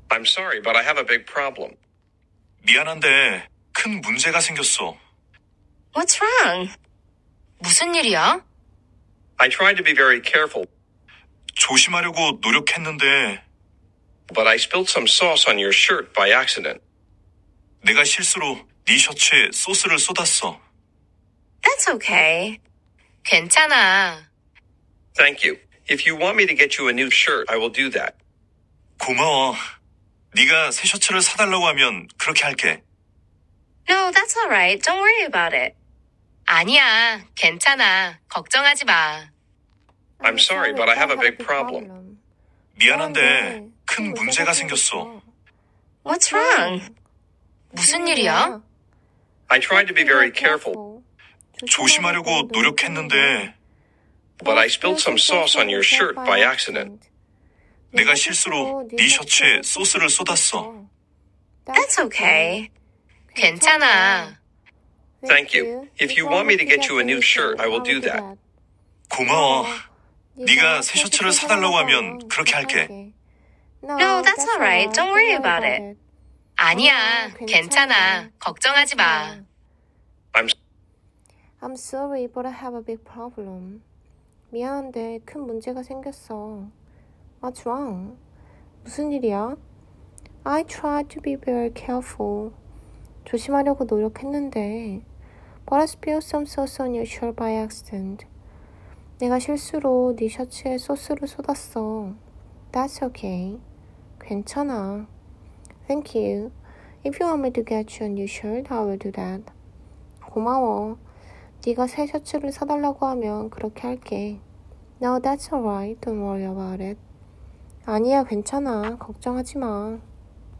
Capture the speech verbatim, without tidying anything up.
I'm sorry, but I have a big problem. 미안한데 큰 문제가 생겼어. What's wrong? 무슨 일이야? I tried to be very careful, 조심하려고 노력했는데 but I spilled some sauce on your shirt by accident. 내가 실수로 네 셔츠에 소스를 쏟았어. That's okay. 괜찮아. Thank you. If you want me to get you a new shirt, I will do that. 고마워. 네가 새 셔츠를 사달라고 하면 그렇게 할게. No, that's all right. Don't worry about it. 아니야, 괜찮아. 걱정하지 마. I'm sorry, but I have a big problem. 미안한데 큰 문제가 생겼어. What's wrong? 무슨 일이야? I tried to be very careful, 조심하려고 노력했는데 but I spilled some sauce on your shirt by accident. 내가 실수로 네 셔츠에 소스를 쏟았어. That's okay. 괜찮아. Thank you. If you want me to get you a new shirt, I will do that. 고마워. 네가 새 셔츠를 사달라고 하면 그렇게 할게. No, that's all right. Don't worry about it. 아니야, 괜찮아. 걱정하지 마. I'm I'm sorry, but I have a big problem. 미안한데 큰 문제가 생겼어. What's wrong? 무슨 일이야? I tried to be very careful. 조심하려고 노력했는데 But I spilled some sauce on your shirt by accident. 내가 실수로 네 셔츠에 소스를 쏟았어. That's okay. 괜찮아. Thank you. If you want me to get you a new shirt, I will do that. 고마워. 네가 새 셔츠를 사달라고 하면 그렇게 할게. No, that's alright. Don't worry about it. 아니야, 괜찮아. 걱정하지 마.